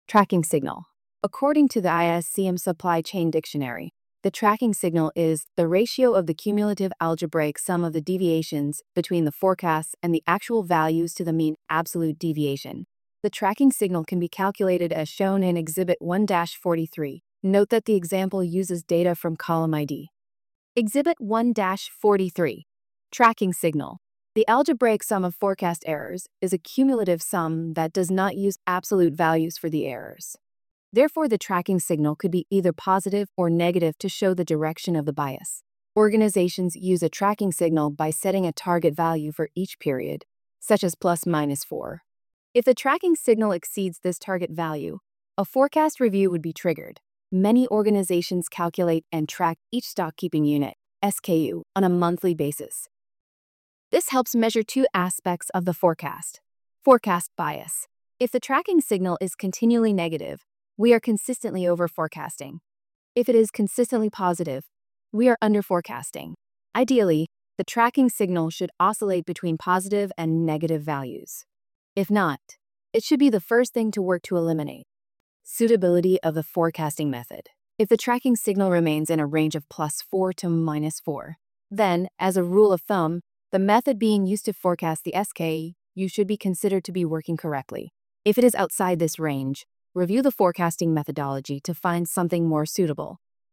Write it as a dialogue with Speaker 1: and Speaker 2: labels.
Speaker 1: Tracking signal. According to the ISCM Supply Chain Dictionary, the tracking signal is the ratio of the cumulative algebraic sum of the deviations between the forecasts and the actual values to the mean absolute deviation. The tracking signal can be calculated as shown in Exhibit 1-43. Note that the example uses data from column ID. Exhibit 1-43. Tracking signal. The algebraic sum of forecast errors is a cumulative sum that does not use absolute values for the errors. Therefore, the tracking signal could be either positive or negative to show the direction of the bias. Organizations use a tracking signal by setting a target value for each period, such as ±4. If the tracking signal exceeds this target value, a forecast review would be triggered. Many organizations calculate and track each stock-keeping unit, SKU, on a monthly basis. This helps measure two aspects of the forecast. Forecast bias. If the tracking signal is continually negative, we are consistently over-forecasting. If it is consistently positive, we are under-forecasting. Ideally, the tracking signal should oscillate between positive and negative values. If not, it should be the first thing to work to eliminate. Suitability of the forecasting method. If the tracking signal remains in a range of +4 to -4, then, as a rule of thumb, the method being used to forecast the SKU should be considered to be working correctly. If it is outside this range, review the forecasting methodology to find something more suitable.